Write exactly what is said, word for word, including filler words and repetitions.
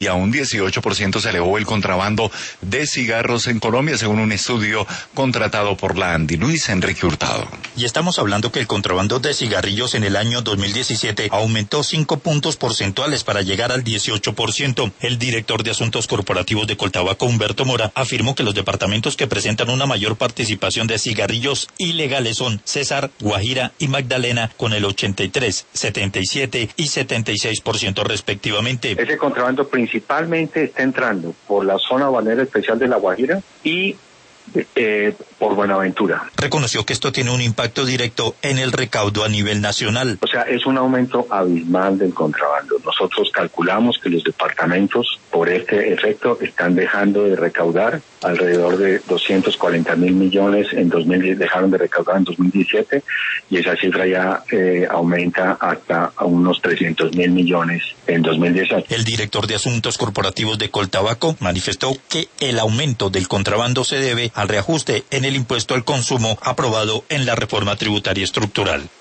y a un dieciocho por ciento se elevó el contrabando de cigarros en Colombia, según un estudio contratado por la ANDI. Luis Enrique Hurtado. Y estamos hablando que el contrabando de cigarrillos en el año dos mil diecisiete aumentó cinco puntos porcentuales para llegar al dieciocho por ciento. El director de Asuntos Corporativos de Coltabaco, Humberto Mora, afirmó que los departamentos que presentan una mayor participación de cigarrillos ilegales son Cesar, Guajira y Magdalena, con el ochenta y tres, setenta y siete y setenta y seis por ciento respectivamente. Ese contrabando principalmente está entrando por la zona balnearia especial de La Guajira y Eh, por Buenaventura. Reconoció que esto tiene un impacto directo en el recaudo a nivel nacional. O sea, es un aumento abismal del contrabando. Nosotros calculamos que los departamentos, por este efecto, están dejando de recaudar alrededor de doscientos cuarenta mil millones en dos mil diez, dejaron de recaudar en dos mil diecisiete, y esa cifra ya eh, aumenta hasta a unos trescientos mil millones en dos mil dieciocho. El director de Asuntos Corporativos de Coltabaco manifestó que el aumento del contrabando se debe al reajuste en el impuesto al consumo aprobado en la reforma tributaria estructural.